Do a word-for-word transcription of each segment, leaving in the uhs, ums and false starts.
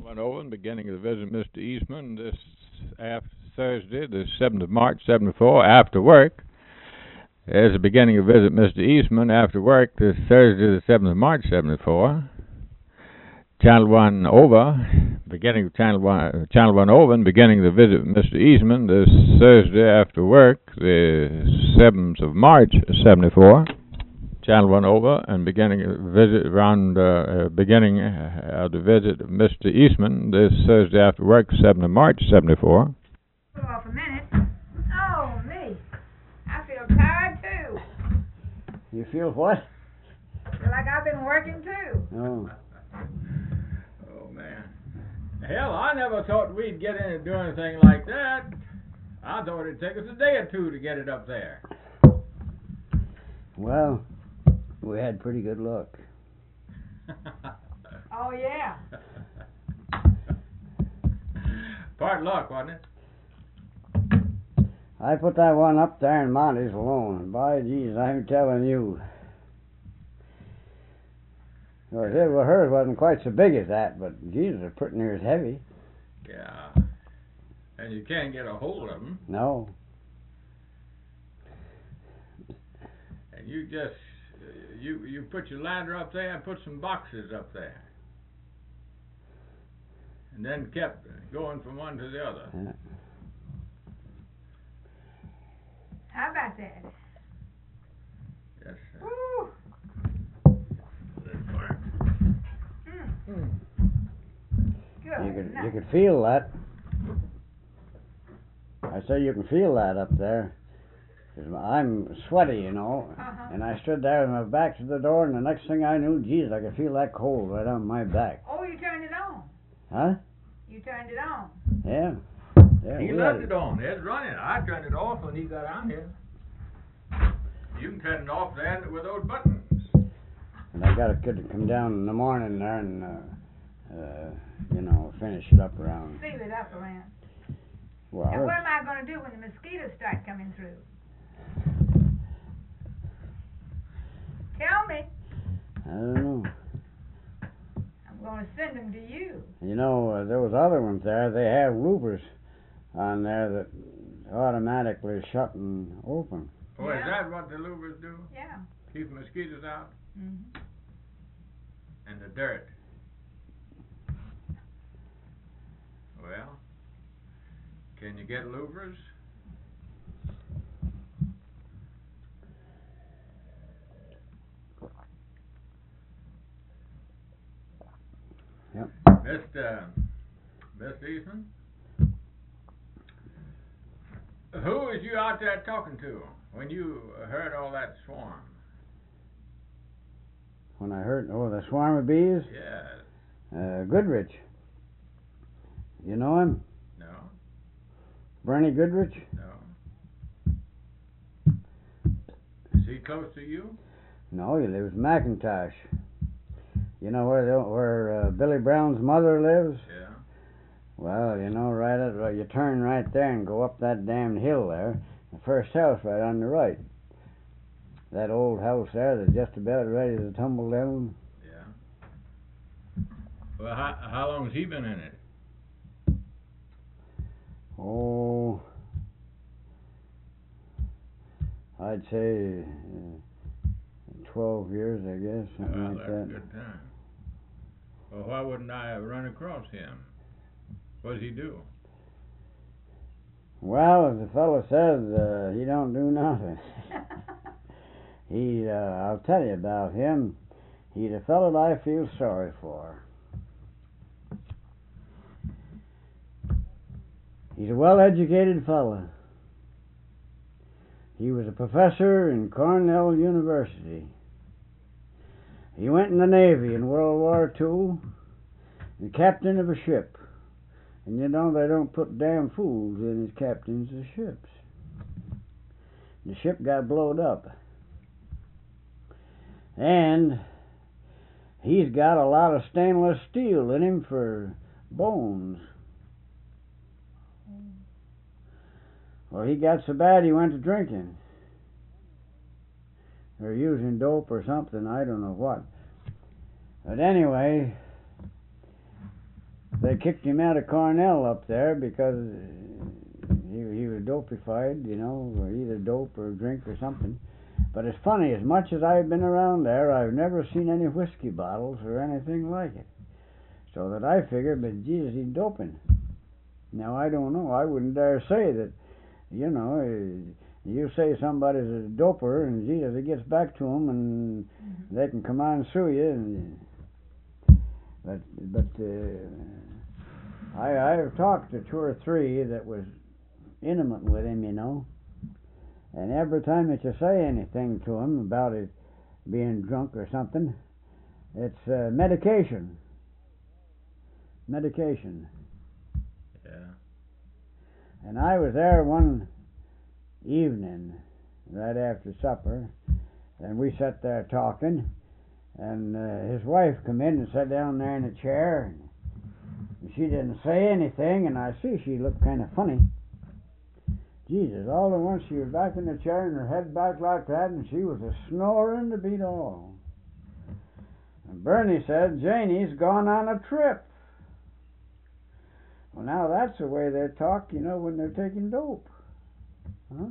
Went over and beginning of the visit of Mister Eastman this after Thursday, the seventh of March, seventy-four, after work. There's the beginning of visit Mister Eastman after work this Thursday, the seventh of March, seventy-four. Channel one over, beginning of Channel one, Channel one over, and beginning the visit of Mister Eastman this Thursday after work, the seventh of March, seventy-four. Channel one over, and beginning a visit around uh, uh, beginning uh, of the visit of Mister Eastman this Thursday after work, seventh of March, seventy-four. Hold off a minute. Oh, me. I feel tired, too. You feel what? Feel like I've been working, too. Oh. Oh, man. Hell, I never thought we'd get in and do anything like that. I thought it'd take us a day or two to get it up there. Well, we had pretty good luck. Oh, yeah. Part luck, wasn't it? I put that one up there in Monty's alone, and by Jesus, I'm telling you. Well, it, well, hers wasn't quite so big as that, but Jesus, it's pretty near as heavy. Yeah. And you can't get a hold of them. No. And you just, you you put your ladder up there and put some boxes up there. And then kept going from one to the other. Yeah. How about that? Yes, sir. Woo. Mm. Good. You could, night. you could feel that. I say you can feel that up there. 'Cause I'm sweaty, you know. Uh-huh. And I stood there with my back to the door, and the next thing I knew, geez, I could feel that cold right on my back. Oh, you turned it on. Huh? You turned it on. Yeah. Yeah. He we left had it on. It's running. I turned it off when he got out here. You can turn it off there with those buttons. And I got a kid to come down in the morning there and, uh, uh, you know, finish it up around. Seal it up around. Well, Now, what am I going to do when the mosquitoes start coming through? Tell me. I don't know. I'm going to send them to you. You know, uh, those other ones there, they have louvers on there that automatically shut and open. Oh, Yeah. is that what the louvers do? Yeah. Keep mosquitoes out Mm-hmm. and the dirt. Well, can you get louvers? Yep. Mister Mister Eastman? Who was you out there talking to when you heard all that swarm? When I heard, oh, the swarm of bees? Yes. Uh, Goodrich. You know him? No. Bernie Goodrich? No. Is he close to you? No, he lives in McIntosh. You know where the, where uh, Billy Brown's mother lives? Yeah. Well, you know, right at, well, you turn right there and go up that damned hill there. The first house right on the right. That old house there that's just about ready to tumble down. Yeah. Well, how, how long has he been in it? Oh, I'd say uh, twelve years, I guess, something Well, like that's a that. good time. Well, why wouldn't I have run across him? What does he do? Well, as the fellow says, uh, he don't do nothing. he, uh, I'll tell you about him. He's a fellow that I feel sorry for. He's a well-educated fellow. He was a professor in Cornell University. He went in the Navy in World War Two, and captain of a ship. And you know, they don't put damn fools in as captains of ships. The ship got blowed up. And he's got a lot of stainless steel in him for bones. Well, he got so bad he went to drinking. Or using dope or something, I don't know what. But anyway, they kicked him out of Cornell up there because he he was dopified, you know, or either dope or drink or something. But it's funny, as much as I've been around there, I've never seen any whiskey bottles or anything like it. So that I figured, but Jesus, he's doping. Now, I don't know. I wouldn't dare say that, you know, you say somebody's a doper, and Jesus, it gets back to them, and mm-hmm. they can come on and sue you. And, but but uh, I, I've talked to two or three that was intimate with him, you know. And every time that you say anything to him about it being drunk or something, it's uh, medication. Medication. Yeah. And I was there one evening, right after supper, and we sat there talking, and uh, his wife come in and sat down there in a chair, and she didn't say anything, and I see she looked kind of funny. Jesus, all at once she was back in the chair and her head back like that, and she was a snoring to beat all. And Bernie said, Janie's gone on a trip. Well, now that's the way they talk, you know, when they're taking dope. Huh?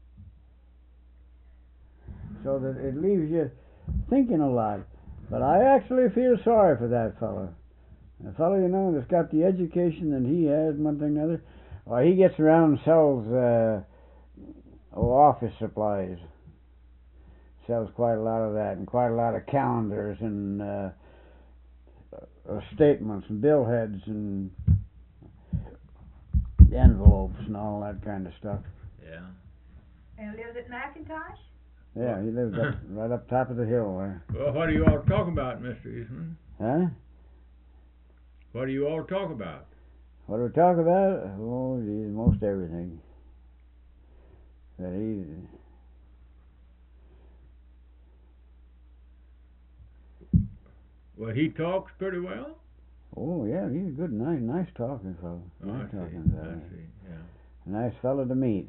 So that it leaves you thinking a lot. But I actually feel sorry for that fellow. The fellow, you know, that's got the education that he has, one thing or another. Well, he gets around and sells uh, oh, office supplies. Sells quite a lot of that, and quite a lot of calendars and uh, uh, statements and bill heads and envelopes and all that kind of stuff. Yeah. And lives at McIntosh? Yeah, he lives up, right up top of the hill there. Well, what are you all talking about, Mister Eastman? Huh? What do you all talk about? What do we talk about? Oh, geez, most everything. That he... Well, he talks pretty well? Oh, yeah, he's a good, nice, nice talking fellow. Oh, nice I see, talking I fellow. see, yeah. A nice fellow to meet.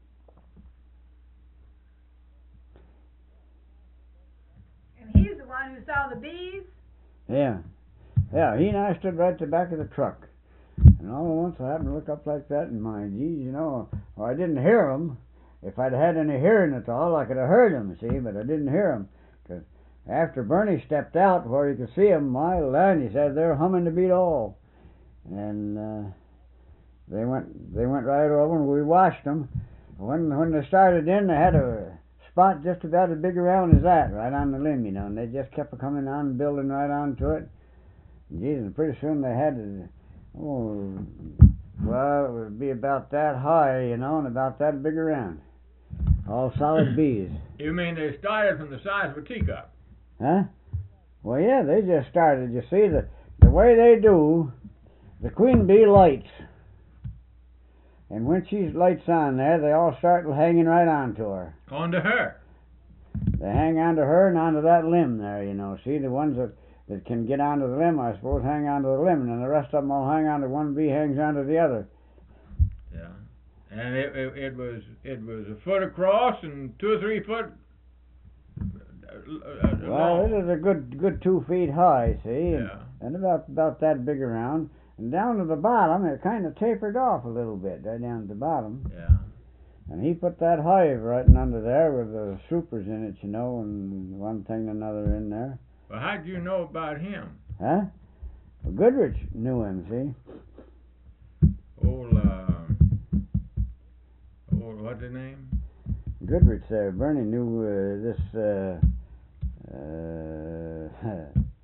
And he's the one who saw the bees? Yeah. Yeah, he and I stood right at the back of the truck. And all at once I happened to look up like that, and my, geez, you know, well, I didn't hear him. If I'd had any hearing at all, I could have heard him, see, but I didn't hear him. Because after Bernie stepped out where you could see him, my land, he said they're humming to beat all. And uh, they went they went right over, and we watched them. When, when they started in, they had a spot just about as big around as that, right on the limb, you know, and they just kept coming on and building right onto it. And, geez, and pretty soon they had to... Oh, well, it would be about that high, you know, and about that big around. All solid bees. You mean they started from the size of a teacup? Huh? Well, yeah, they just started. You see, the, the way they do, the queen bee lights. And when she lights on there, they all start hanging right onto her. Onto her? They hang onto her and onto that limb there, you know. See, the ones that... that can get onto the limb, I suppose, hang onto the limb, and then the rest of them all hang onto one bee, hangs onto the other. Yeah, and it, it, it was it was a foot across and two or three foot. Uh, well, it is a good good two feet high, see, and, yeah. and about about that big around, and down to the bottom, it kind of tapered off a little bit, right down to the bottom. Yeah. And he put that hive right under there with the supers in it, you know, and one thing and another in there. Well, how'd you know about him? Huh? Well, Goodrich knew him, see. Old, uh, old, what's his name? Goodrich there. Bernie knew uh, this, uh, uh,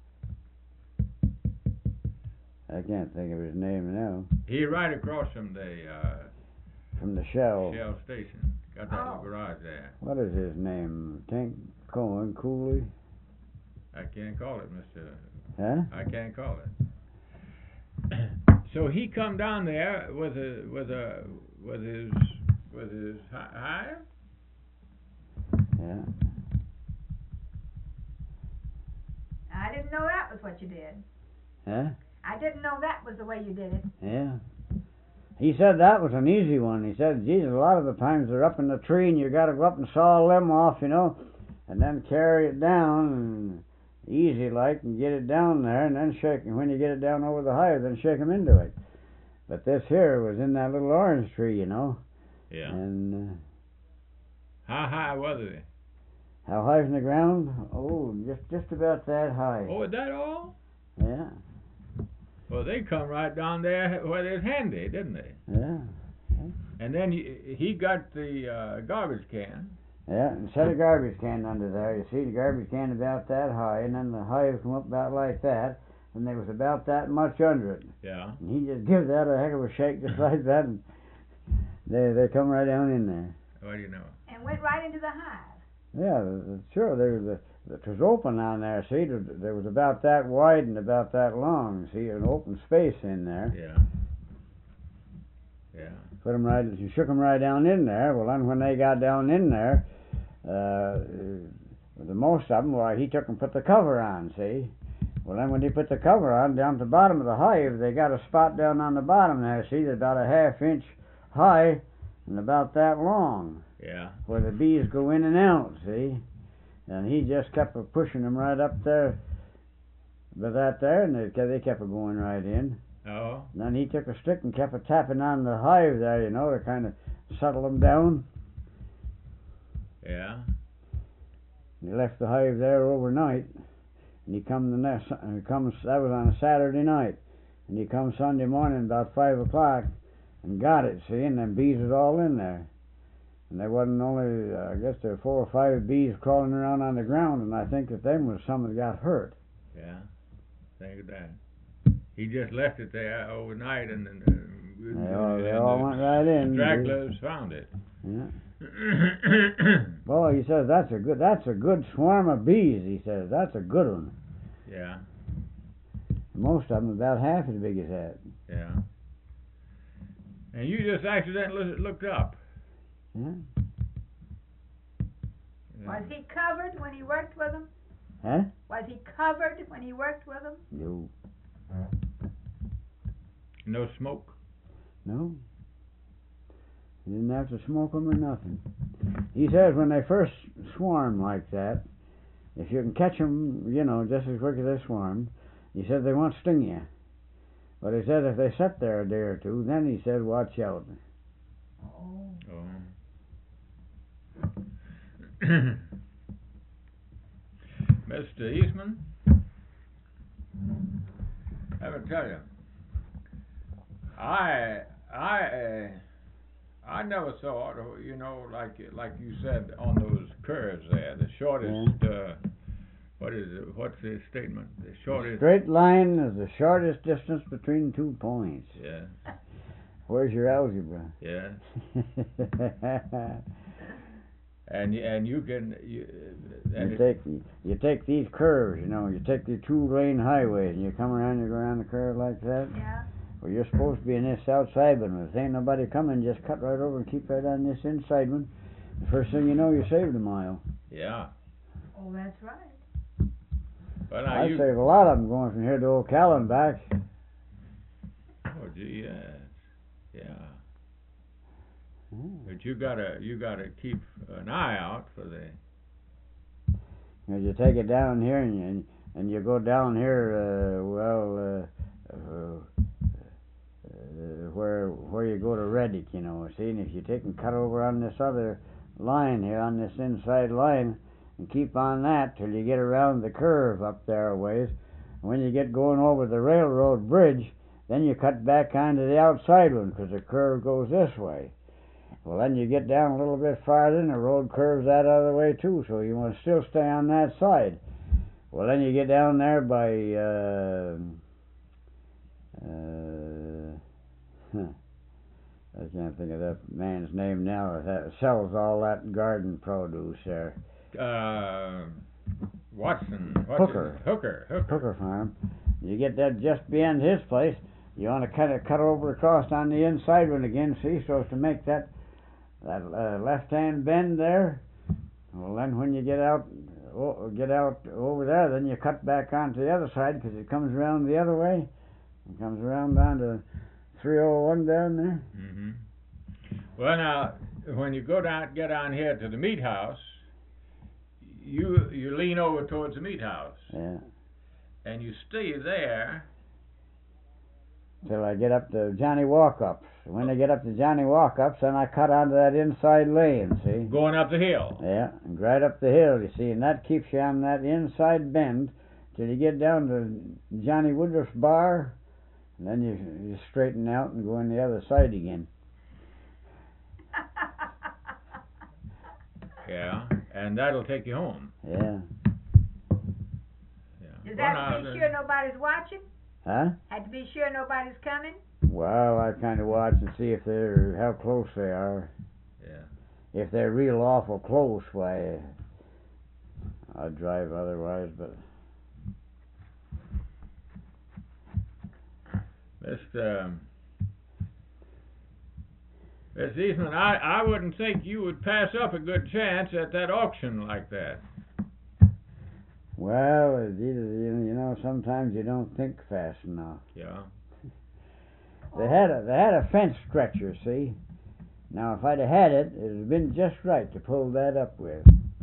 I can't think of his name now. He right across from the, uh, from the Shell. Shell station. Got that Oh. little garage there. What is his name? Tank Cohen, Cooley? I can't call it, Mister Huh? I can't call it. So he come down there with a with a with his with his hive. Yeah. I didn't know that was what you did. Huh? I didn't know that was the way you did it. Yeah. He said that was an easy one. He said, geez, a lot of the times they're up in the tree and you got to go up and saw a limb off, you know, and then carry it down and easy like, and get it down there, and then shake. And when you get it down over the hive, then shake 'em into it. But this here was in that little orange tree, you know. Yeah. And uh, How high was it? how high from the ground? Oh, just just about that high. Oh, is that all? Yeah, Well, they come right down there where it's handy, didn't they? yeah, And then he, he got the uh, garbage can. yeah. And set a garbage can under there. You see, the garbage can about that high, and then the hive come up about like that, and there was about that much under it. Yeah. And he just gives that a heck of a shake just like that, and they they come right down in there. What do you know? And went right into the hive. Yeah, the- the- sure. There was a, it was open down there. See, there, there was about that wide and about that long. See, an open space in there. Yeah. Yeah. Put 'em right. You shook 'em right down in there. Well, then when they got down in there, uh, the most of 'em, well, he took and put the cover on. See. Well, then when he put the cover on down at the bottom of the hive, they got a spot down on the bottom there. See, that's about a half inch high and about that long, Yeah. where the bees go in and out. See. And he just kept a pushing them right up there, by that there, and they, they kept a going right in. Oh. And then he took a stick and kept a tapping on the hive there, you know, to kind of settle them down. Yeah. He left the hive there overnight, and he come the next. He comes. That was on a Saturday night, and he come Sunday morning about five o'clock, and got it. See, and them bees was all in there. And there wasn't only, uh, I guess there were four or five bees crawling around on the ground, and I think that them was some that got hurt. Yeah. Think of that. He just left it there overnight, and then uh, They all, they and all the went right in. stragglers found it. Yeah. Well, he says that's a good that's a good swarm of bees. He says that's a good one. Yeah. Most of them about half as big as that. Yeah. And you just accidentally looked up. Yeah. Yeah. Was he covered when he worked with them? Huh? Was he covered when he worked with them? No. No smoke. No. He didn't have to smoke them or nothing. He says when they first swarm like that, if you can catch them, you know, just as quick as they swarm, he said they won't sting you. But he said if they sit there a day or two, then he said watch out. Oh. Oh. Mister Eastman, I will tell you, I I uh, I never saw it, you know, like like you said on those curves there, the shortest. Uh, what is it? What's the statement? The shortest. Straight line is the shortest distance between two points. Yeah. Where's your algebra? Yeah. And and you can you, and You it, take you take these curves, you know, you take the two lane highway and you come around, you go around the curve like that. Yeah. Well, you're supposed to be in this outside one. If there ain't nobody coming, just cut right over and keep right on this inside one. The first thing you know, you saved a mile. yeah. Oh, that's right. But now I you. saved a lot of them going from here to Ocala and back. Oh gee, yes, yeah. Hmm. But you gotta you gotta keep an eye out for the. You know, you take it down here and you, and you go down here, uh, well, uh, uh, uh, where where you go to Reddick, you know. See, and if you take and cut over on this other line here, on this inside line, and keep on that till you get around the curve up there a ways. When you get going over the railroad bridge, then you cut back onto the outside one because the curve goes this way. Well, then you get down a little bit farther and the road curves that other way too, so you want to still stay on that side. Well, then you get down there by, uh, uh, huh, I can't think of that man's name now, that sells all that garden produce there. Uh, Watson. What's Hooker. his- Hooker. Hooker. Hooker Farm. You get that just beyond his place. You want to kind of cut over across on the inside one again, see, so as to make that that uh, left-hand bend there. Well, then when you get out, oh, get out over there, then you cut back onto the other side because it comes around the other way. It comes around down to three oh one down there. Mm-hmm. Well, now when you go down, get down here to the meat house, you you lean over towards the meat house, Yeah. and you stay there. Till I get up to Johnny Walkups. When I get up to Johnny Walkups, then I cut onto that inside lane, see? Going up the hill. Yeah, and right up the hill, you see, and that keeps you on that inside bend till you get down to Johnny Woodruff's bar, and then you, you straighten out and go on the other side again. Yeah, and that'll take you home. Yeah. Yeah. Does Well, that now, be the- sure nobody's watching? Huh? Had to be sure nobody's coming? Well, I kind of watch and see if they're, how close they are. Yeah. If they're real awful close, why, I'd drive otherwise, but... Mister Um, Mister Eastman, I, I wouldn't think you would pass up a good chance at that auction like that. Well, it either, you know, sometimes you don't think fast enough. Yeah. They had a they had a fence stretcher, see. Now, if I'd have had it, it'd have been just right to pull that up with.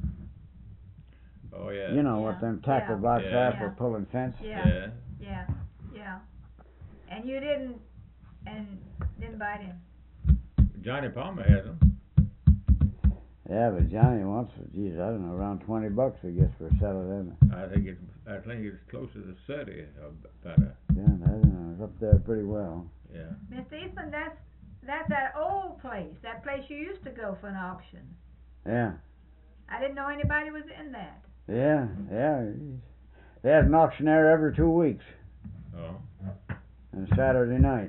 Oh yeah. You know Yeah, what them tackle yeah, blocks yeah. are for pulling fence. Yeah, Yeah. yeah, yeah. And you didn't, and didn't buy them. Johnny Palmer has them. Yeah, but Johnny wants, geez, I don't know, around twenty bucks, I guess, for selling them. I think it's I think it's closer to thirty or better. Yeah, I don't know, it's up there pretty well. Yeah. Mister Eastman, that's that's that old place, that place you used to go for an auction. Yeah, I didn't know anybody was in that. yeah, yeah. They had an auction there every two weeks, Oh. on Saturday night.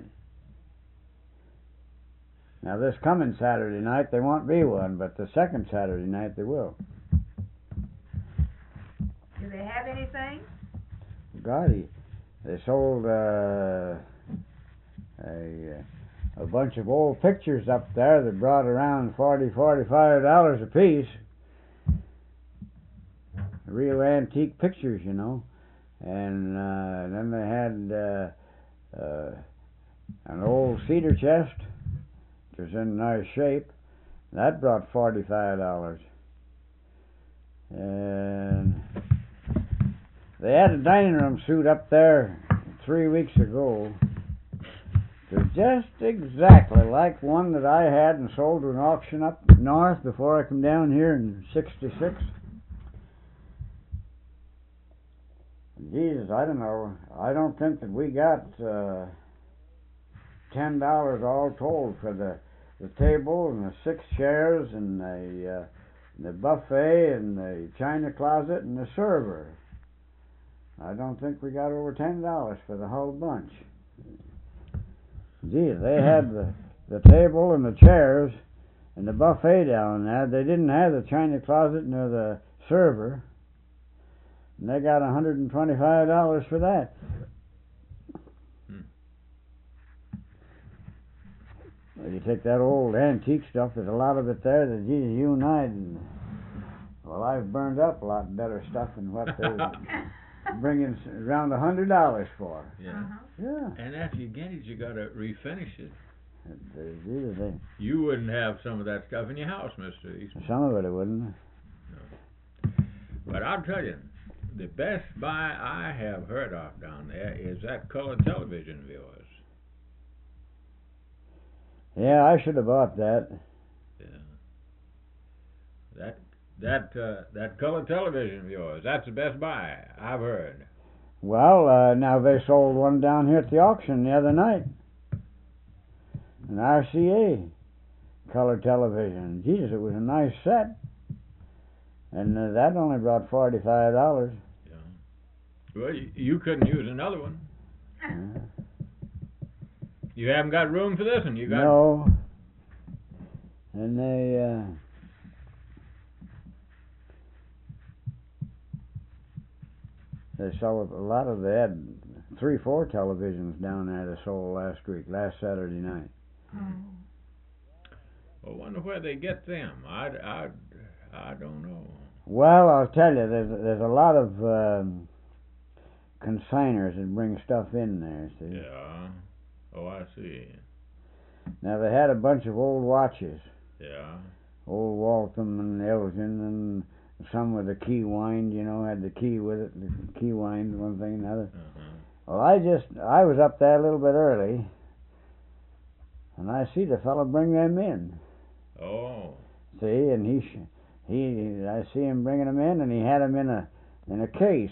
Now, this coming Saturday night, there won't be one, but the second Saturday night, there will. Do they have anything? God, he, they sold uh, a a bunch of old pictures up there that brought around forty, forty-five dollars a piece. Real antique pictures, you know. And uh, then they had uh, uh, an old cedar chest, which was in nice shape. That brought forty-five dollars. And they had a dining room suite up there three weeks ago. It was just exactly like one that I had and sold to an auction up north before I come down here in sixty-six. Jesus, I don't know. I don't think that we got uh, ten dollars all told for the the table and the six chairs and the uh, the buffet and the china closet and the server. I don't think we got over ten dollars for the whole bunch. Gee, they had the the table and the chairs and the buffet down there. They didn't have the china closet nor the server. And they got one hundred and twenty-five dollars for that. Hmm. Well, you take that old antique stuff. There's a lot of it there that Jesus, you and I, and, well, I've burned up a lot better stuff than what they're bringing around a hundred dollars for. Yeah. Uh-huh. Yeah. And after you get it, you gotta refinish it. Uh, Jesus, they, You wouldn't have some of that stuff in your house, Mister Eastman. some of it I wouldn't. But I'll tell you, the best buy I have heard of down there is that color television of yours. Yeah, I should have bought that. Yeah. That that uh, that color television of yours. That's the best buy I've heard. Well, uh, now they sold one down here at the auction the other night. An R C A color television. Jesus, it was a nice set. And uh, that only brought forty-five dollars. Yeah. Well, you, you couldn't use another one. Uh, You haven't got room for this one. You got. no. And they, uh, they sold a lot of, they had three, four televisions down there they sold last week, last Saturday night. Oh. I wonder where they get them. I, I, I don't know. Well, I'll tell you, there's, there's a lot of um, consigners that bring stuff in there, see. Yeah. Oh, I see. Now, they had a bunch of old watches. Yeah. Old Waltham and Elgin and some with the key wind, you know, had the key with it, the key wind, one thing and another. Uh-huh. Well, I just, I was up there a little bit early, and I see the fellow bring them in. Oh. See, and he, sh- he, I see him bringing them in, and he had them in a, in a case.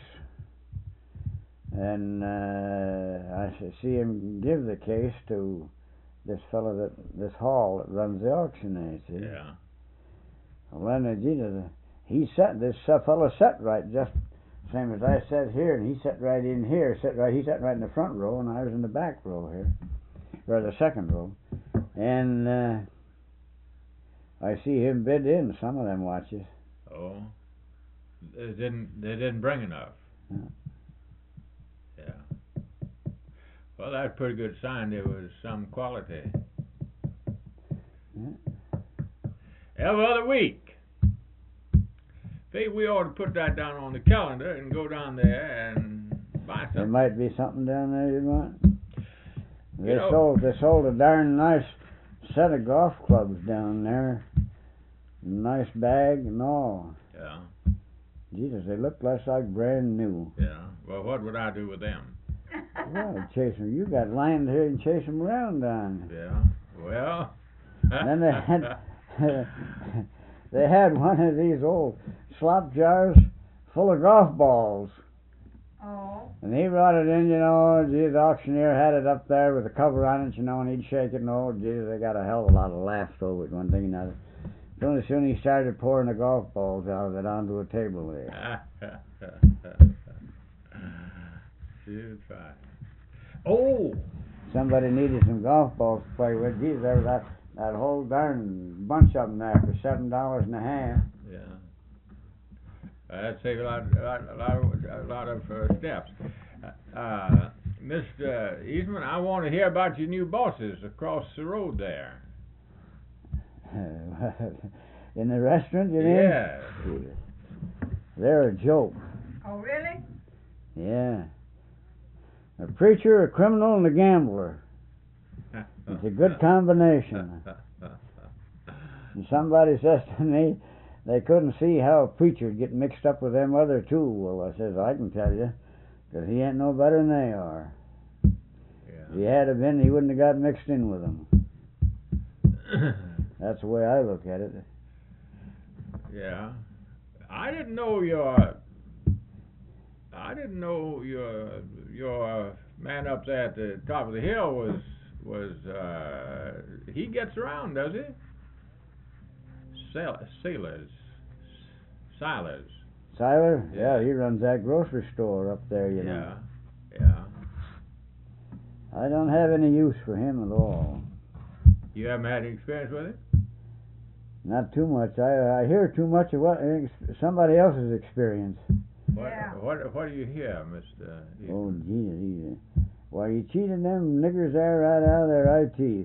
And uh, I s- see him give the case to this fellow that, this hall that runs the auction there, see. Yeah. Well, then, uh, Jesus, he sat, this uh, fellow sat right, just same as I sat here, and he sat right in here, sat right, he sat right in the front row, and I was in the back row here, or the second row. And uh, I see him bid in some of them watches. Oh. They didn't. They didn't bring enough. Yeah. Yeah. Well, that's a pretty good sign. There was some quality. Yeah. Every other week. Maybe we ought to put that down on the calendar and go down there and buy There something. might be something down there you want. They You know- sold, they sold a darn nice set of golf clubs down there. Nice bag and all. Yeah. Jesus, they look less like brand new. Yeah. Well, what would I do with them? Well, chase them. You got land here and chase them around down. Yeah. Well. Then they had they had one of these old slop jars full of golf balls, Oh. and he brought it in. You know, gee, the auctioneer had it up there with a cover on it. You know, and he'd shake it, and oh, gee, they got a hell of a lot of laughs over it. One thing and another. So as soon as he started pouring the golf balls out of it onto a table there. Shoot, fine. Oh. Somebody needed some golf balls to play with. Geez, there was that, that whole darn bunch of them there for seven dollars and a half. Yeah. Uh, that'd save a lot, a lot, a lot of, a lot of uh, steps. Uh, Mister Eastman, I want to hear about your new bosses across the road there. In the restaurant, you mean? Yeah. They're a joke. Oh, really? Yeah. A preacher, a criminal, and a gambler. It's a good combination. And somebody says to me, they couldn't see how a preacher'd get mixed up with them other two. Well, I says, I can tell you, 'cause he ain't no better than they are. If he had have been, he wouldn't have got mixed in with them. That's the way I look at it. Yeah. I didn't know your. I didn't know your your man up there at the top of the hill was was. Uh, he gets around, does he? Sal- Sailors. Silas. Siler? Yeah. Yeah, he runs that grocery store up there, you know. Yeah. Yeah. I don't have any use for him at all. You haven't had any experience with it? Not too much. I I hear too much of what ex- somebody else's experience. What, Yeah. what what do you hear, Mister Eastman? Oh, Jesus, he's, why, you cheated them niggers there right out of their eye teeth.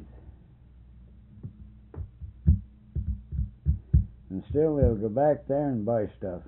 And still they'll go back there and buy stuff.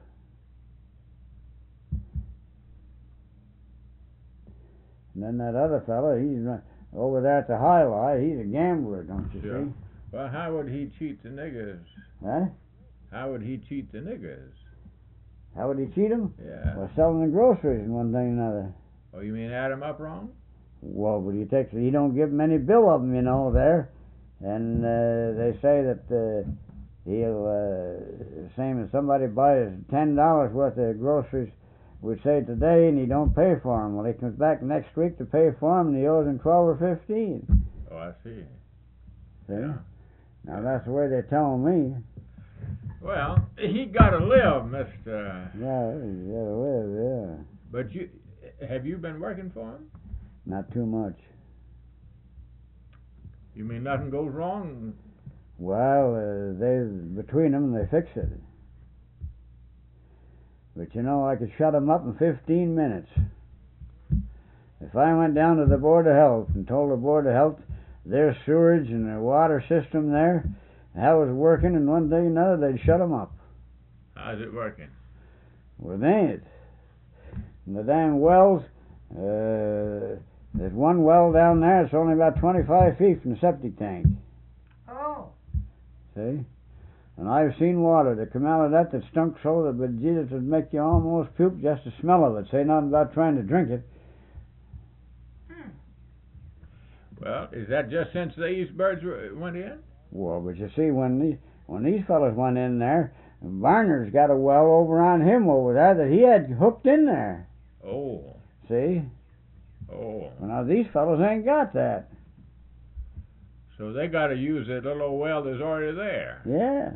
And then that other fellow, he's run- over there at the High Lie, he's a gambler, don't you Sure. see? Well, how would he cheat the niggers? Huh? How would he cheat the niggers? How would he cheat them? Yeah. By selling the groceries and one thing or another. Oh, you mean add 'em up wrong? Well, but he takes, he don't give them any bill of them, you know, there. And uh, they say that uh, he'll, uh, same as somebody buys ten dollars worth of groceries, we say today, and he don't pay for them. Well, he comes back next week to pay for them, and he owes him twelve or fifteen. Oh, I see. See? Yeah. Now, that's the way they're telling me. Well, he got to live, Mister Yeah, he gotta live, yeah. But you, have you been working for him? Not too much. You mean nothing goes wrong? Well, uh, they, between them, they fix it. But you know, I could shut them up in fifteen minutes. If I went down to the Board of Health and told the Board of Health their sewerage and their water system there, how it was working, and one day or another, they'd shut them up. How's it working? Well, it ain't. And the damn wells, uh, there's one well down there, it's only about twenty-five feet from the septic tank. Oh. See? And I've seen water that come out of that that stunk so that, but Jesus, would make you almost puke just the smell of it. Say nothing about trying to drink it. Hmm. Well, is that just since these birds were- went in? Well, but you see, when these when these fellas went in there, Barnard's got a well over on him over there that he had hooked in there. Oh. See? Oh. Well, now these fellas ain't got that. So they got to use that little old well that's already there. Yes.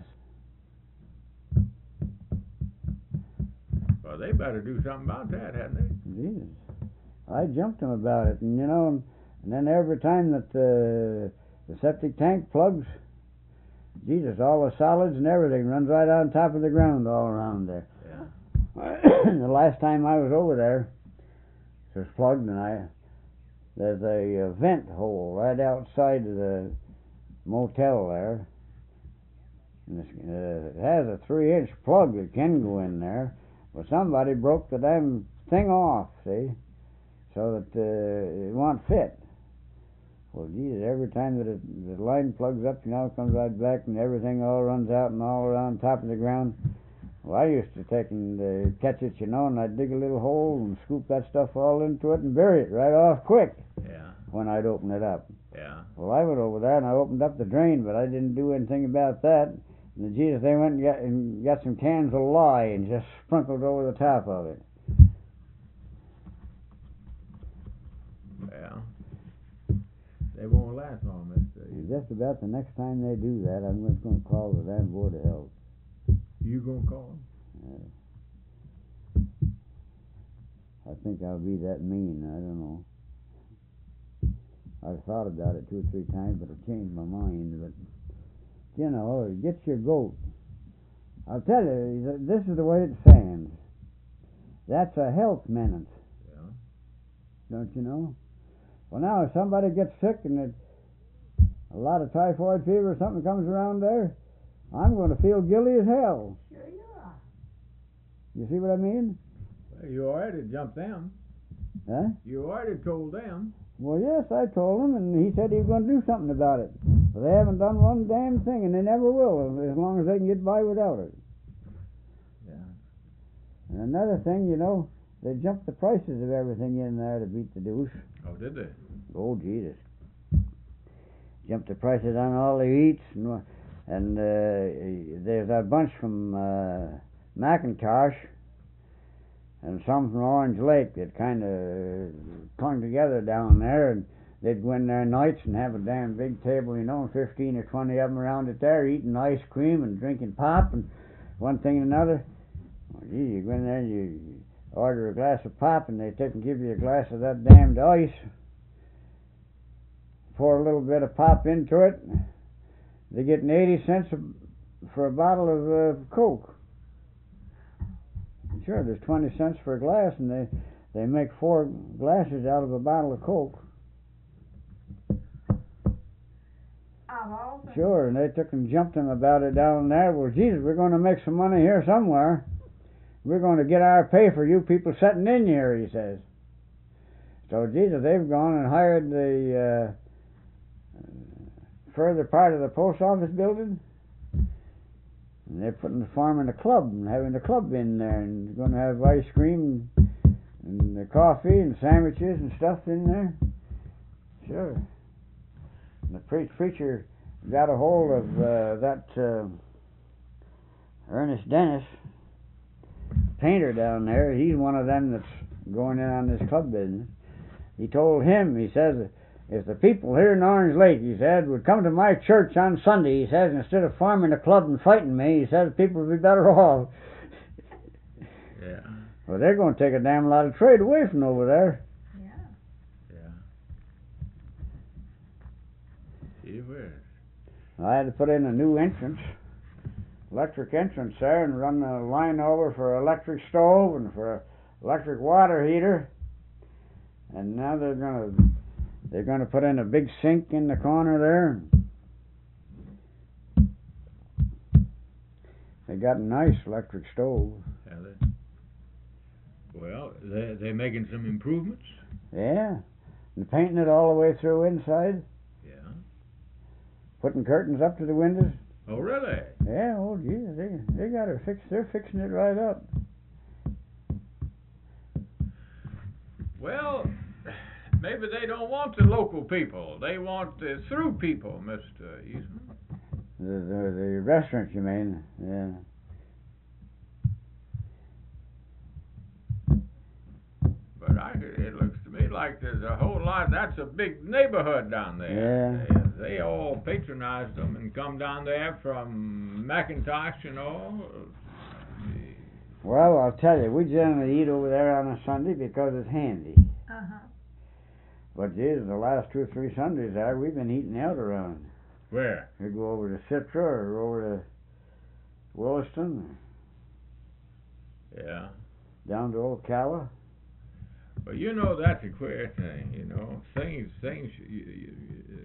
Well, they better do something about that, hadn't they? Jesus. I jumped him about it, and you know, and, and then every time that uh, the septic tank plugs, Jesus, all the solids and everything runs right on top of the ground all around there. Yeah. The last time I was over there, it was plugged, and I there's a, uh vent hole right outside of the motel there. And it's, uh, it has a three-inch plug that can go in there, but somebody broke the damn thing off, see, so that uh, it won't fit. Well, geez, every time that it, the line plugs up, you know, it comes right back, and everything all runs out and all around top of the ground. Well, I used to take and uh, catch it, you know, and I'd dig a little hole and scoop that stuff all into it and bury it right off quick. Yeah. When I'd open it up. Yeah. Well, I went over there and I opened up the drain, but I didn't do anything about that. And Jesus, they went and got, and got some cans of lye and just sprinkled over the top of it. Yeah. They won't last long, Mister And just about the next time they do that, I'm just going to call the damn Board of Health. You gonna call them? Uh, I think I'll be that mean. I don't know. I've thought about it two or three times, but I've changed my mind. But, you know, get your goat. I'll tell you, this is the way it stands. That's a health menace. Yeah. Don't you know? Well, now, if somebody gets sick and it, a lot of typhoid fever or something comes around there, I'm going to feel guilty as hell. Sure you are. You see what I mean? Well, you already jumped them. Huh? You already told them. Well, yes, I told him, and he said he was going to do something about it. But they haven't done one damn thing, and they never will, as long as they can get by without it. Yeah. And another thing, you know, they jumped the prices of everything in there to beat the deuce. Oh, did they? Oh, Jesus. Jumped the prices on all the eats, and, and uh, there's a bunch from uh, McIntosh and some from Orange Lake that kind of clung together down there, and they'd go in there nights and have a damn big table, you know, fifteen or twenty of them around it there, eating ice cream and drinking pop and one thing and another. Well, gee, you go in there and you order a glass of pop, and they take and give you a glass of that damned ice. Pour a little bit of pop into it. They're getting eighty cents for a bottle of uh, Coke. Sure, there's twenty cents for a glass, and they, they make four glasses out of a bottle of Coke. Of all things. Sure, and they took and jumped him about it down there. Well, Jesus, we're going to make some money here somewhere. We're going to get our pay for you people sitting in here, he says. So, Jesus, they've gone and hired the uh, further part of the post office building. And they're putting forming a club and having a club in there, and going to have ice cream and, and the coffee and sandwiches and stuff in there. Sure. And the pre- preacher got a hold of uh, that uh, Ernest Dennis, painter down there. He's one of them that's going in on this club business. He told him, he says, if the people here in Orange Lake, he said, would come to my church on Sunday, he says, instead of forming a club and fighting me, he says, people would be better off. Yeah. Well, they're going to take a damn lot of trade away from over there. Yeah. Yeah. Gee whiz. I had to put in a new entrance, electric entrance there, and run the line over for electric stove and for electric water heater. And now they're going to they're going to put in a big sink in the corner there. They got a nice electric stove. Have they? Well, they they making some improvements. Yeah, and painting it all the way through inside. Yeah. Putting curtains up to the windows. Oh, really? Yeah, oh gee, they they got it fixed. They're fixing it right up. Well, maybe they don't want the local people. They want the through people, Mister Eastman. The the, the restaurant, you mean? Yeah. But I, it looks to me like there's a whole lot. That's a big neighborhood down there. Yeah. They, they all patronize them and come down there from McIntosh and all. Well, I'll tell you, we generally eat over there on a Sunday because it's handy. Uh-huh. But geez, the last two or three Sundays there, we've been eating out around. Where? We go over to Citra or over to Williston, Yeah. down to Ocala. But you know that's a queer thing. You know things, things. You, you,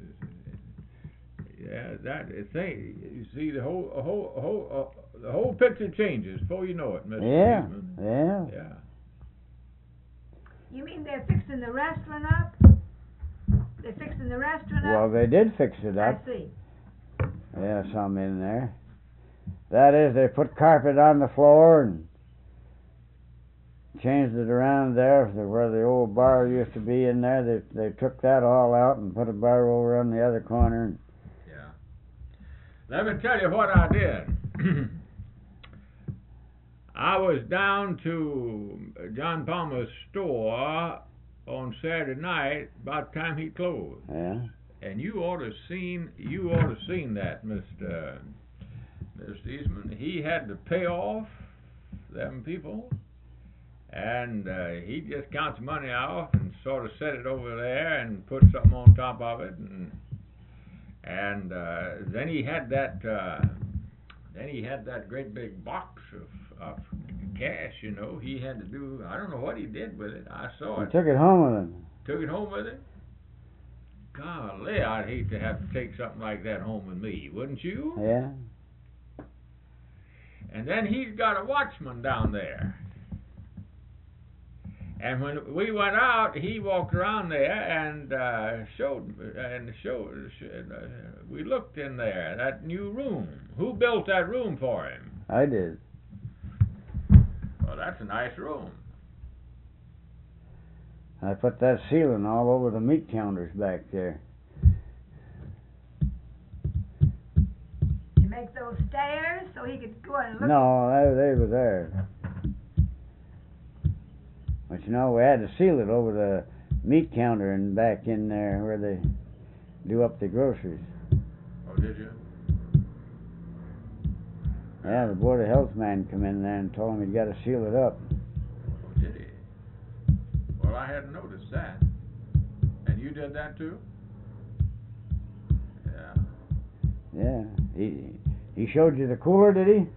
you, yeah, that thing. You see the whole, whole, whole, uh, the whole picture changes before you know it, Mister Yeah, Eastman. yeah. Yeah. You mean they're fixing the restaurant up? They're fixing the restaurant Well, up? they did fix it I up. see. Yeah, some in there. That is, they put carpet on the floor and changed it around there where the old bar used to be in there. They they took that all out and put a bar over on the other corner. Yeah. Let me tell you what I did. I was down to John Palmer's store on Saturday night about the time he closed. Yeah. And you ought to seen you ought to seen that, Mister Mister Eastman. He had to pay off them people, and uh, he just counts money off and sort of set it over there and put something on top of it, and and uh, then he had that uh, then he had that great big box of, of cash. You know, he had to do. I don't know what he did with it. I saw He it. took it home with him. Took it home with him. Golly, I'd hate to have to take something like that home with me, wouldn't you? Yeah. And then he's got a watchman down there. And when we went out, he walked around there and uh, showed and showed. Uh, we looked in there, that new room. Who built that room for him? I did. Well, that's a nice room. I put that ceiling all over the meat counters back there. You make those stairs so he could go and look? No, they, they were there. But you know, we had to seal it over the meat counter and back in there where they do up the groceries. Oh, did you? Yeah, the Board of Health man come in there and told him he'd got to seal it up. Oh, did he? Well, I hadn't noticed that. And you did that too? Yeah. Yeah. He he showed you the cooler, did he?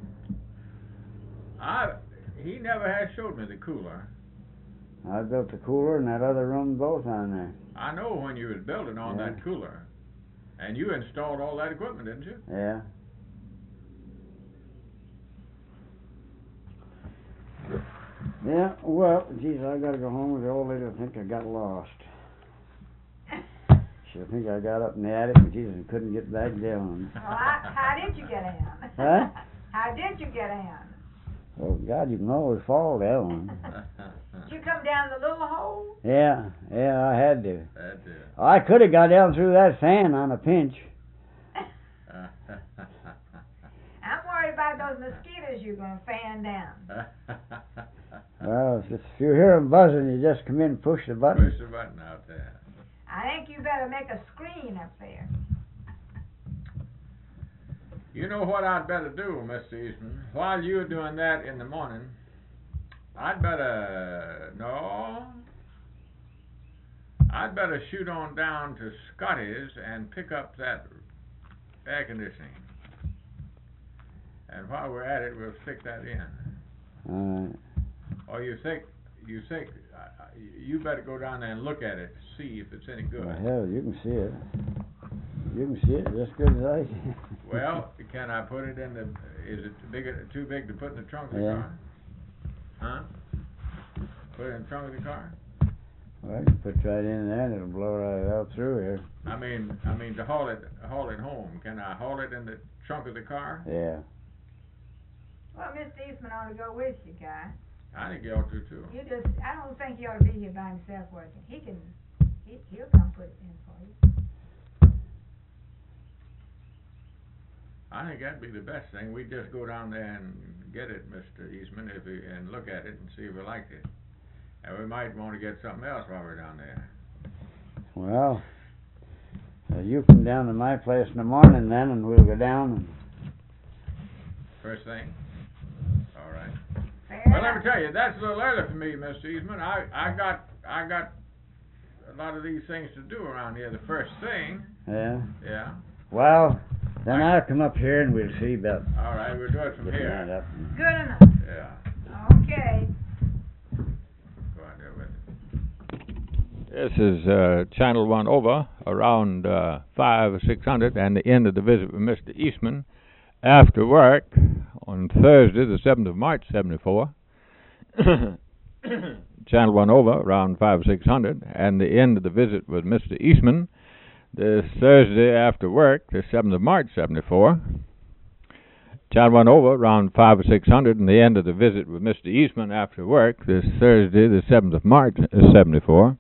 I he never has showed me the cooler. I built the cooler and that other room both on there. I know when you was building on Yeah. that cooler. And you installed all that equipment, didn't you? Yeah. Yeah, well, geez, I gotta go home with the old lady. I think I got lost. She'll think I got up in the attic and Jesus couldn't get back down. Well, I, how did you get in? Huh? How did you get in? Oh, God, you can always fall down. Did you come down the little hole? Yeah, yeah, I had to. That's it. I could have got down through that sand on a pinch. I'm worried about those mosquitoes you're going to fan down. Well, if you hear them buzzing, you just come in and push the button. Push the button out there. I think you better make a screen up there. You know what I'd better do, Mister Eastman? While you're doing that in the morning, I'd better, no, I'd better shoot on down to Scotty's and pick up that air conditioning. And while we're at it, we'll stick that in. All right. Or you think, you think, uh, you better go down there and look at it, see if it's any good. Well, hell, you can see it. You can see it just as good as I can. Well, can I put it in the, is it big, too big to put in the trunk of the Yeah. car? Huh? Put it in the trunk of the car? Well, you put right in there and it'll blow right out through here. I mean, I mean to haul it, haul it home. Can I haul it in the trunk of the car? Yeah. Well, Mister Eastman ought to go with you, Guy. I think you ought to too. You just, I don't think he ought to be here by himself working. He can, he, he'll come put it in for you. I think that'd be the best thing. We just go down there and get it, Mister Eastman, if we, and look at it and see if we like it. And we might want to get something else while we're down there. Well, uh, you come down to my place in the morning then, and we'll go down. And First thing? All right. Fair Well, enough. let me tell you, that's a little early for me, Mister Eastman. I, I got, I got a lot of these things to do around here. The first thing. yeah. Yeah. Well, then I'll come up here and we'll see about All right, we'll do it from getting that here. up. Good enough. Yeah. Okay. Go out there with it. This is uh, Channel One over around uh, five or six hundred, and the end of the visit with Mister Eastman after work on Thursday, the seventh of March, seventy-four. Channel One over around five or six hundred, and the end of the visit with Mister Eastman this Thursday after work, the seventh of March, seventy-four. Channel One over around five or six hundred, and the end of the visit with Mister Eastman after work this Thursday, the seventh of March, seventy-four.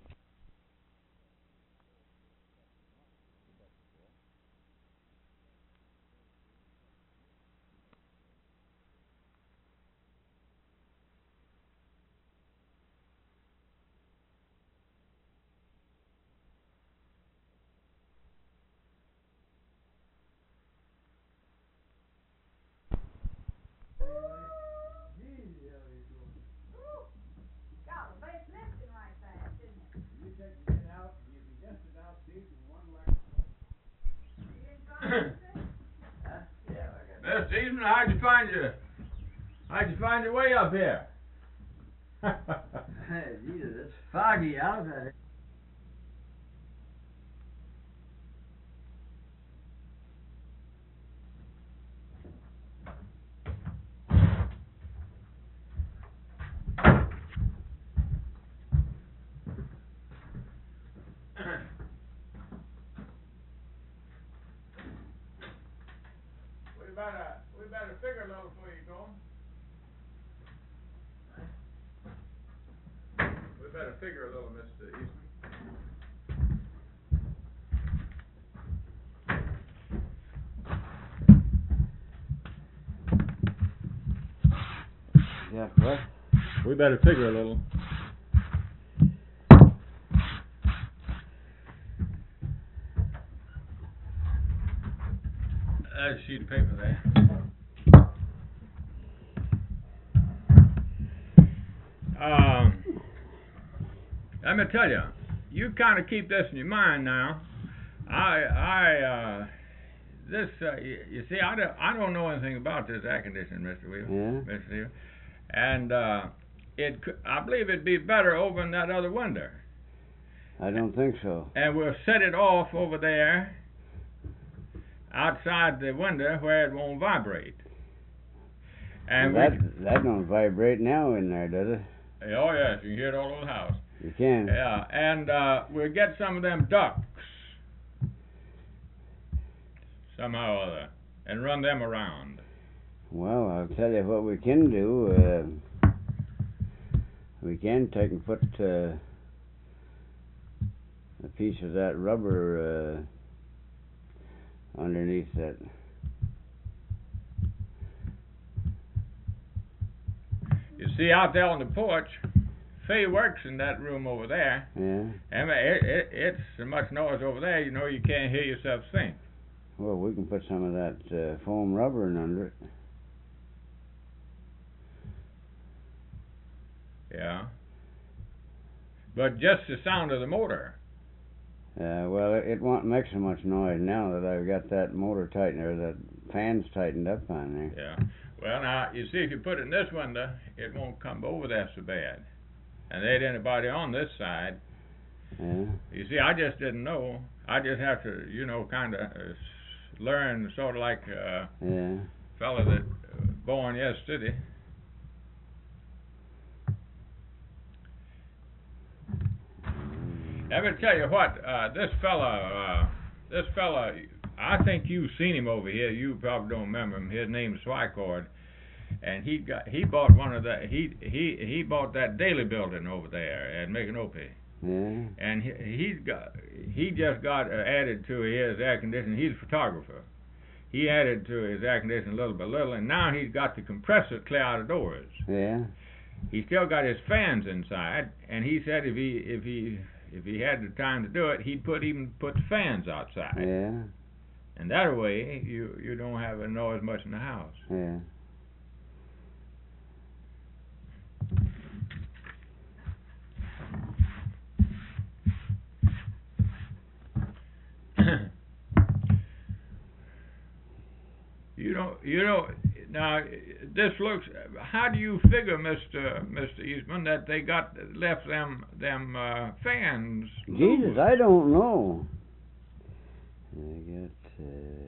God, the bass lifting right fast, isn't it? You take it out, and you'll be just about deep in one like. You didn't find it? Huh? Yeah, I got Mister Eastman, how'd you find your, how'd you find your way up here? Hey, Jesus, it's foggy out there. We better, we better figure a little before you go. We better figure a little, Mister Eastman. Yeah, what? We better figure a little. There's a sheet of paper there. Um, let me tell you, you kind of keep this in your mind now. I, I, uh, this, uh, you, you see, I don't, I don't know anything about this air conditioning, Mister Weaver. Yeah? Mister Weaver. And, uh, it, cou- I believe it'd be better over in that other window. I don't think so. And we'll set it off over there outside the window where it won't vibrate. And Well, we, that that don't vibrate now in there, does it? oh yes, you can hear it all over the house. You can. Yeah, and uh, we'll get some of them ducks somehow or other and run them around. Well, I'll tell you what we can do. Uh, we can take and put uh, a piece of that rubber uh, underneath that. You see, out there on the porch, Faye works in that room over there. Yeah. And it, it, it's so much noise over there, you know, you can't hear yourself think. Well, we can put some of that uh, foam rubber in under it. Yeah. But just the sound of the motor. Uh, well, it, it won't make so much noise now that I've got that motor tightener, that fan's tightened up on there. Yeah. Well, now, you see, if you put it in this window, it won't come over there so bad. And there ain't anybody on this side. Yeah. You see, I just didn't know. I just have to, you know, kind of uh, learn, sort of like a Yeah. fella that uh, born yesterday. Let me tell you what, uh, this fella, uh, this fella, I think you've seen him over here. You probably don't remember him. His name's Swycord, and he got he bought one of the he he he bought that Daily building over there at Micanopy. Yeah. And he he's got he just got uh, added to his air conditioning. He's a photographer. He added to his air conditioning little by little, and now he's got the compressor clear out of doors. Yeah. He still got his fans inside, and he said if he if he if he had the time to do it, he'd put even put the fans outside. Yeah. And that way, you you don't have a noise much in the house. Yeah. You don't you don't now. This looks. How do you figure, Mister Mister Eastman, that they got left them them uh, fans? Jesus, loose? I don't know. I got. Uh,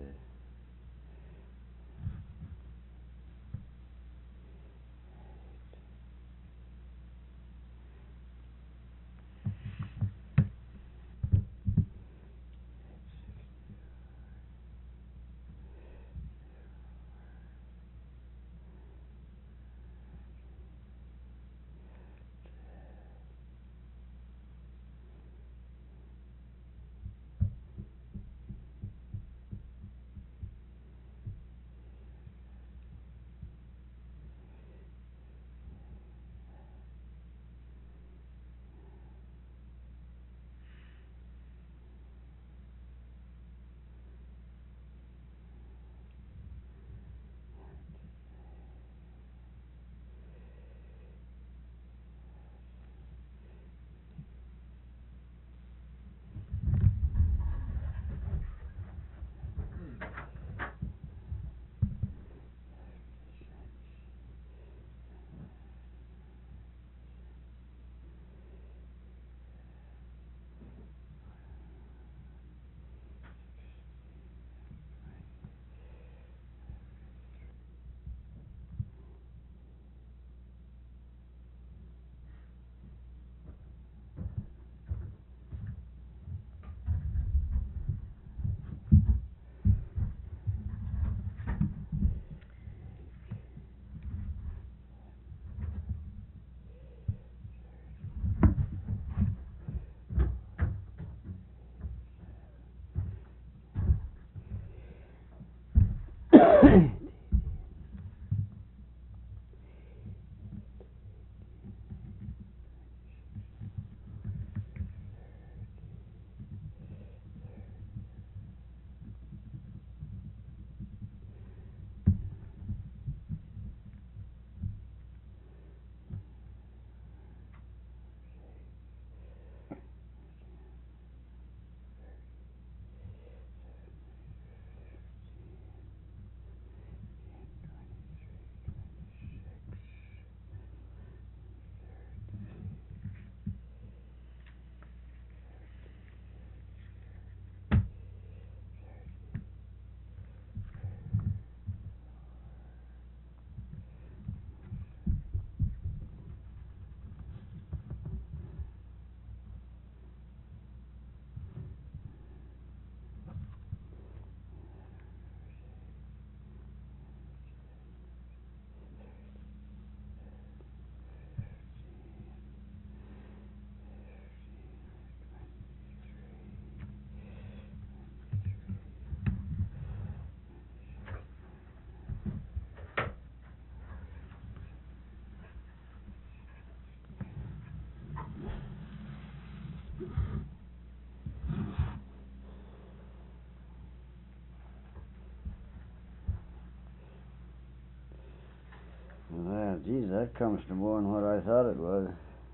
Well, geez, that comes to more than what I thought it was.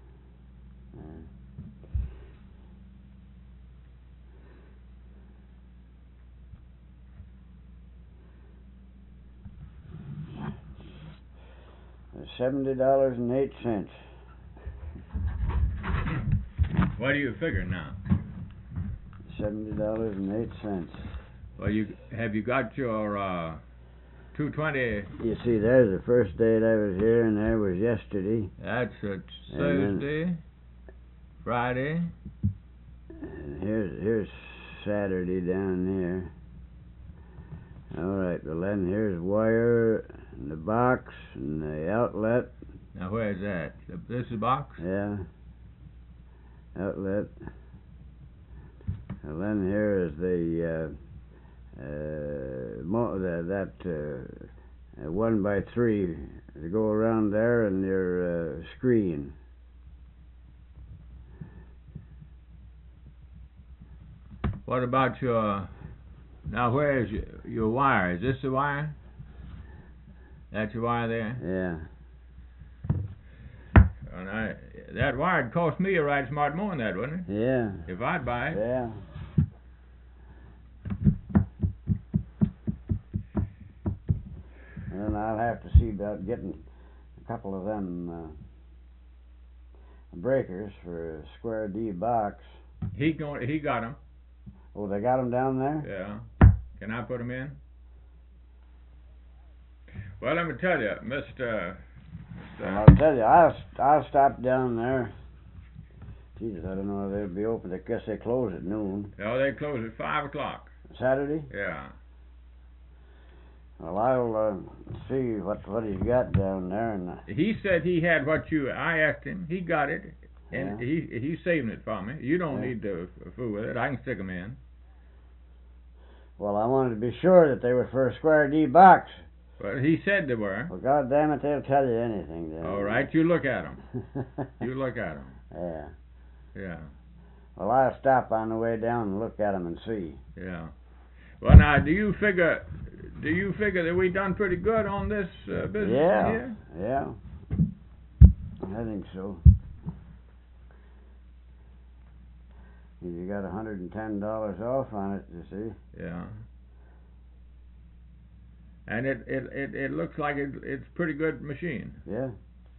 Yeah. Seventy dollars and eight cents. What do you figure now? Seventy dollars and eight cents. Well, you have you got your uh, two twenty? You see, there's the first date I was here, and there was yesterday. That's a And then- Thursday, Friday, here's here's Saturday down here. All right, well then here's wire and the box and the outlet. Now where's that? This is the box? Yeah. Outlet. And then here is the uh, uh, mo- the, that uh, uh, one by three to go around there and your uh, screen. What about your... Now where is your, your wire? Is this the wire? That's your wire there? Yeah. And I, that wire'd cost me a right smart more than that, wouldn't it? Yeah. If I'd buy it. Yeah. And I'll have to see about getting a couple of them uh, breakers for a square D box. He going, he got them. Oh, they got them down there? Yeah. Can I put them in? Well, let me tell you, Mister Well, I'll tell you, I'll, I'll stop down there. Jesus, I don't know if they'll be open. I guess they close at noon. No, they close at five o'clock. Saturday? Yeah. Well, I'll uh, see what what he's got down there. And uh, He said he had what you. I asked him. He got it, and Yeah. he he's saving it for me. You don't Yeah. need to f- fool with it. I can stick them in. well, I wanted to be sure that they were for a square D box. But he said they were. Well, God damn it, they'll tell you anything. Then. All right, you look at them. You look at them. Yeah. Yeah, Well, I'll stop on the way down and look at them and see. yeah. Well, now, do you figure? Do you figure that we done pretty good on this uh, business Yeah. here? Yeah. I think so. You got a hundred and ten dollars off on it, you see. Yeah. And it it, it, it looks like it, it's a pretty good machine. Yeah.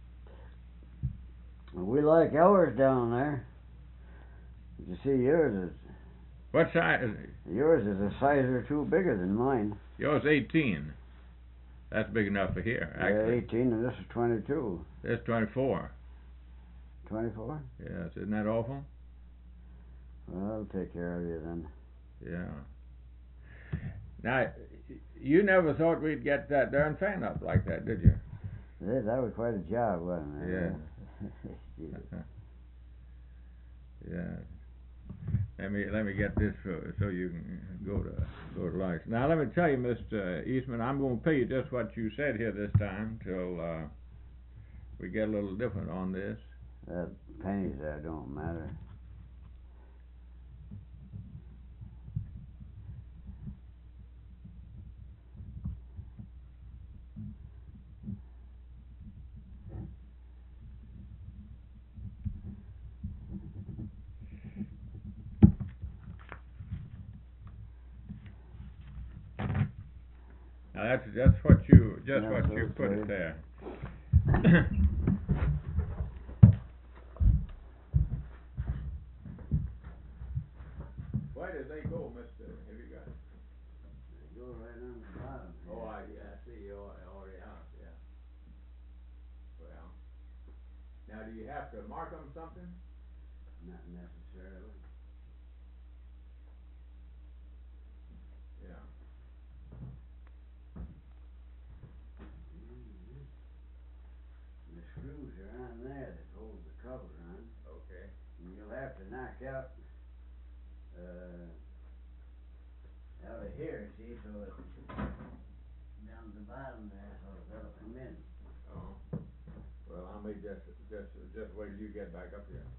Well, we like ours down there. You see, yours is What size? yours is a size or two bigger than mine. Yours eighteen. That's big enough for here. Yeah, Actually, eighteen, and this is twenty-two. this twenty-four. Twenty-four. Yes, isn't that awful? Well, I'll take care of you then. Yeah. Now, you never thought we'd get that darn fan up like that, did you? Yeah, that was quite a job, wasn't it? Yeah. Yeah. Yeah. Let me let me get this so, so you can go to go to lunch. Now let me tell you, Mister Eastman, I'm going to pay you just what you said here this time till uh, we get a little different on this. That pennies there don't matter. Now that's that's what you just Yeah, what so you it's put right. it there. Where did they go, Mister? Have you got it? They go right on the bottom. Oh, I, I see. You al- already have, yeah. Well, now do you have to mark them something? Not necessarily. Yeah. Mhm. The screws are on there that hold the cover on. Okay. And you'll have to knock out uh, out of here, see, so it's down to the bottom there, so that'll come in. Oh. Well, I may just just just wait till you get back up here.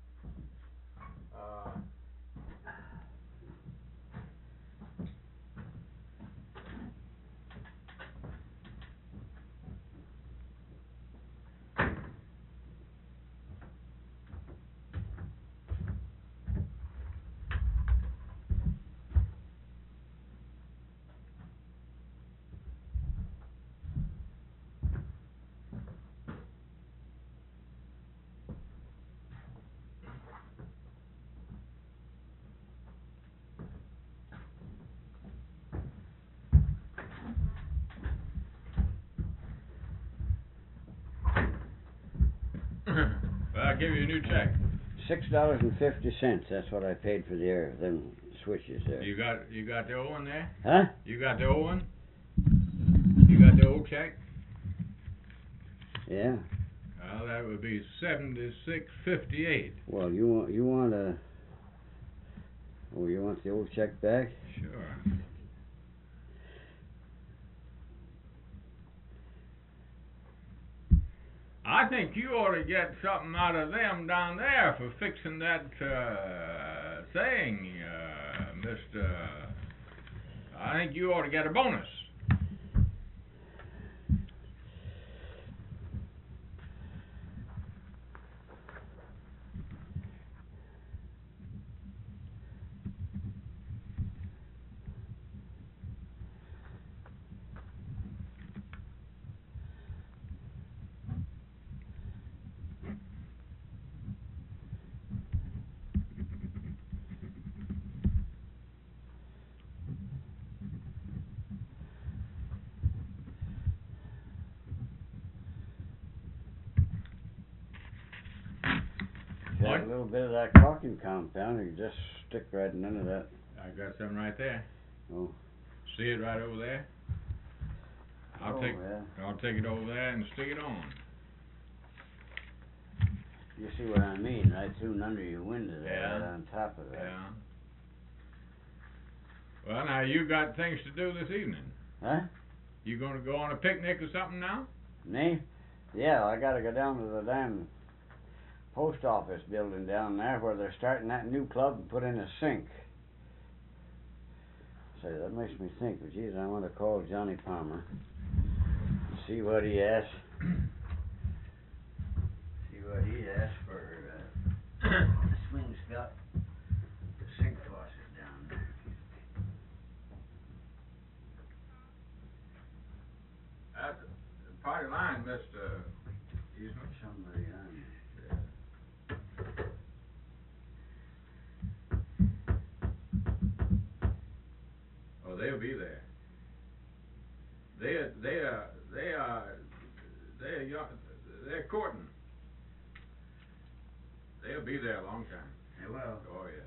Uh. Well, I'll give you a new check. six dollars and fifty cents. That's what I paid for the air, them switches there. You got you got the old one there? Huh? You got the old one? You got the old check? Yeah. Well, that would be seventy-six fifty-eight. Well, you want you want a. Oh, you want the old check back? Sure. I think you ought to get something out of them down there for fixing that uh, thing, uh, Mister I think you ought to get a bonus. Got a little bit of that caulking compound. You just stick right in under that. I got some right there. Oh. See it right over there? I'll Oh, take yeah. I'll take it over there and stick it on. You see what I mean? Right through and under your window there, Yeah. right on top of that. Yeah. Well, now you got things to do this evening. Huh? You gonna go on a picnic or something now? Me? Yeah, I gotta go down to the damn post office building down there where they're starting that new club and put in a sink. Say, that makes me think, but geez, I want to call Johnny Palmer. See what he asks. See what he asks for uh, the swing Scott, the sink faucet down there. At the party line, Mister Eastman. Somebody on there. Oh, they'll be there. They are, they are, they are, they are young, they're courting. They'll be there a long time. They will. Oh, yes.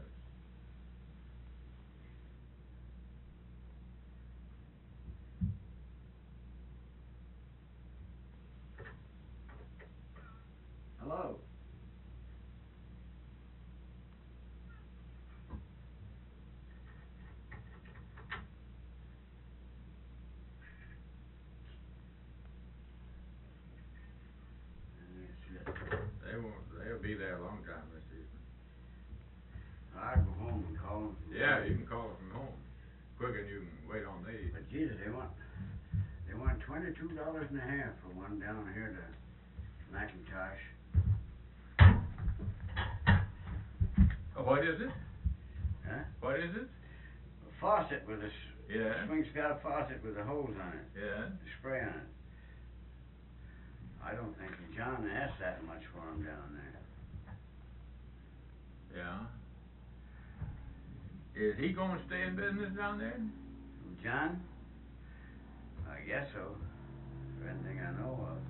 Hello. They won't, they'll be there a long time, Mister Eastman. I go home and call them. Yeah, you can call it from home. Quicker than you can wait on these. But Jesus, they want they want twenty-two dollars and a half for one down here to Macintosh. Oh, what is it? Huh? What is it? A faucet with a s- Yeah. swing Scott faucet with a hose on it, Yeah. a spray on it. I don't think John asked that much for him down there. Yeah. Is he gonna stay in business down there? John? I guess so. For anything I know of.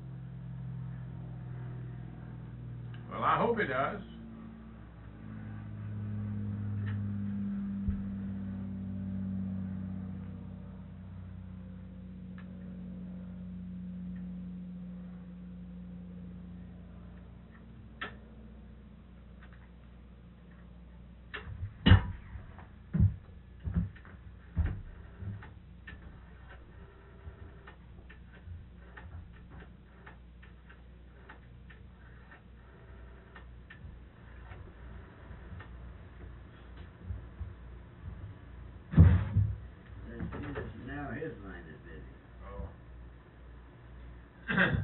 Well, I hope he does. Now his line is busy. Oh.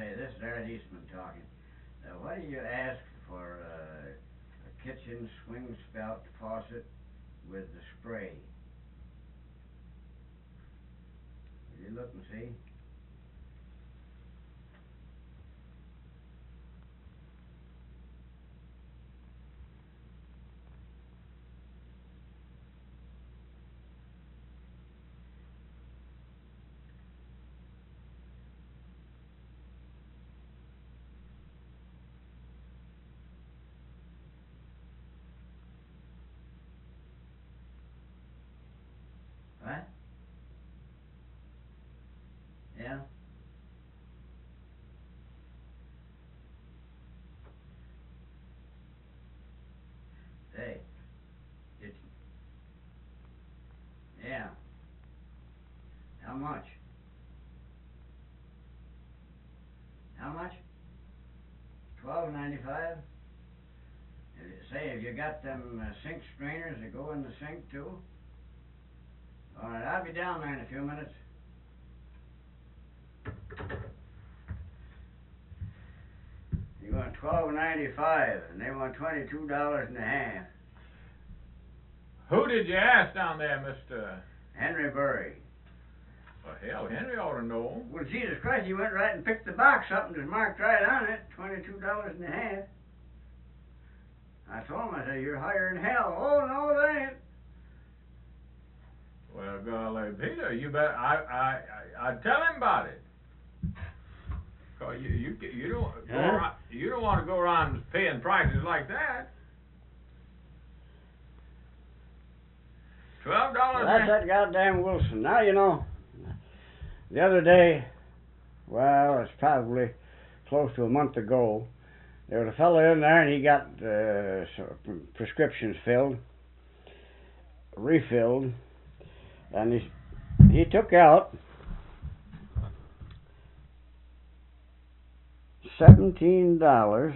Hey, this is Art Eastman talking. Uh, what do you ask for uh, a kitchen swing spout faucet with the spray? You look and see. What? Yeah? Hey. It, yeah. How much? How much? Twelve ninety-five. Say, have you got them uh, sink strainers that go in the sink too? All right, I'll be down there in a few minutes. You want twelve ninety-five, and they want twenty-two dollars and a half. Who did you ask down there, Mister Henry Burry. Well, hell, Henry ought to know. Well, Jesus Christ, he went right and picked the box up and just marked right on it, twenty-two dollars and a half. I told him, I said, you're higher than hell. Oh, no, it ain't. Well, golly, Peter, you bet. I, I, I, I tell him about it. Cause you, you, you don't, go Huh? around, you don't want to go around paying prices like that. Twelve dollars. Well, that's that goddamn Wilson. Now, you know, the other day, well, it's probably close to a month ago, there was a fellow in there and he got uh, some prescriptions filled, refilled, and he, he took out seventeen dollars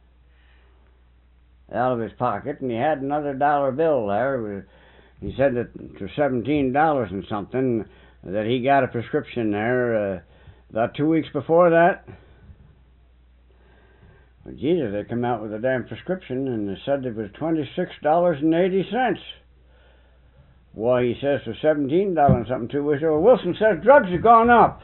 out of his pocket, and he had another dollar bill there. He said that for seventeen dollars and something that he got a prescription there uh, about two weeks before that. Well, Jesus, they come out with a damn prescription and they said it was twenty-six dollars and eighty cents. Why, he says for seventeen dollars and something two weeks ago. Wilson says drugs have gone up.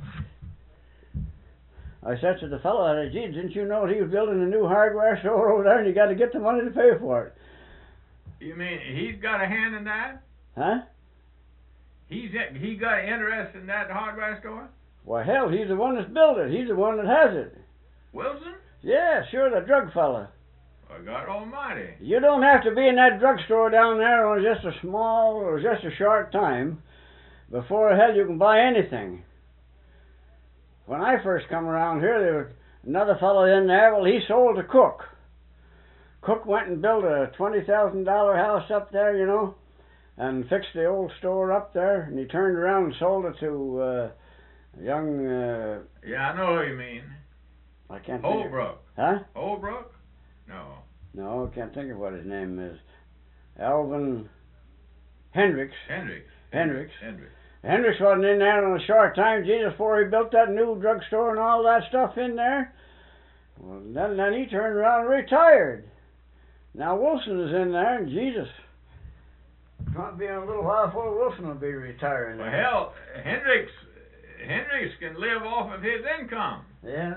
I said to the fellow, I said, gee, didn't you know he was building a new hardware store over there and you got to get the money to pay for it? You mean he's got a hand in that? Huh? He's he got interest in that hardware store? Why, hell, he's the one that's built it. He's the one that has it. Wilson? Yeah, sure, the drug fella. Oh, God Almighty. You don't have to be in that drugstore down there on just a small or just a short time before hell you can buy anything. When I first come around here, there was another fellow in there. Well, he sold to Cook. Cook went and built a twenty thousand dollar house up there, you know, and fixed the old store up there. And he turned around and sold it to uh, a young. Uh, Yeah, I know who you mean. I can't. Holbrook. Huh? Holbrook? No. No, I can't think of what his name is. Alvin Hendricks. Hendricks. Hendricks. Hendricks. Hendricks wasn't in there in a short time, Jesus, before he built that new drugstore and all that stuff in there. Well, then, then he turned around and retired. Now Wilson is in there, and Jesus, it might be in a little while before Wilson will be retiring. Well, there. hell, Hendricks, Hendricks can live off of his income. Yeah.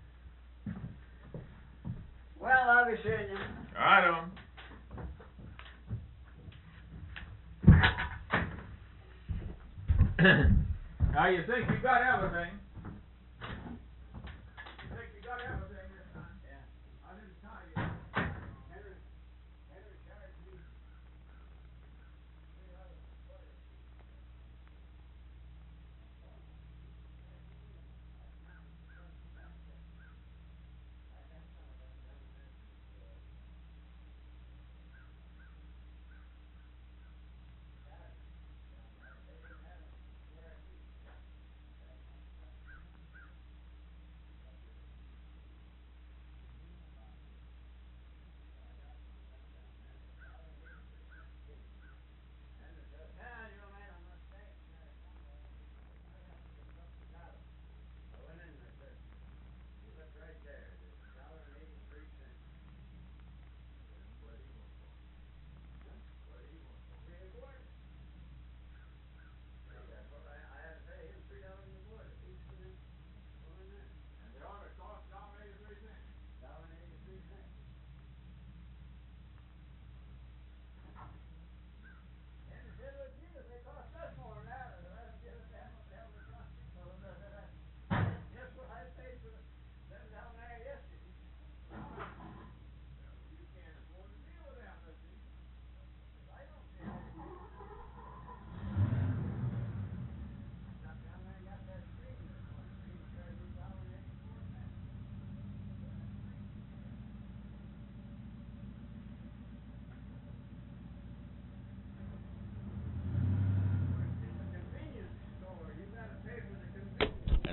Well, I'll be seeing you. I don't. Now you think you got everything? You think you got everything this time? Yeah. I didn't tell you. Henry, Henry charged me.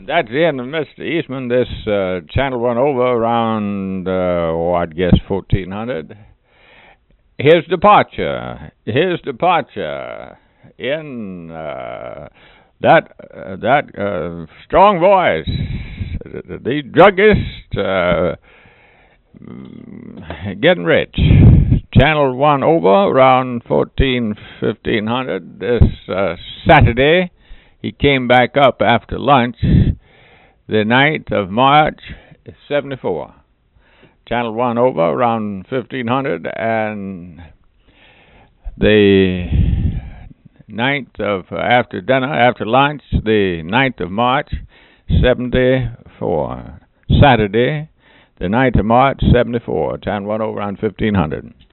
And that's the end of Mister Eastman. This uh, channel went over around, uh, oh, I'd guess fourteen hundred. His departure, his departure in uh, that uh, that uh, strong voice, the druggist, uh, getting rich. Channel one over around fourteen, fifteen hundred. This uh, Saturday, he came back up after lunch, the ninth of March, seventy-four. Channel one over around fifteen hundred, and the ninth of, uh, after dinner, after lunch, the ninth of March, seventy-four. Saturday, the ninth of March, seventy-four. Channel one over around fifteen hundred.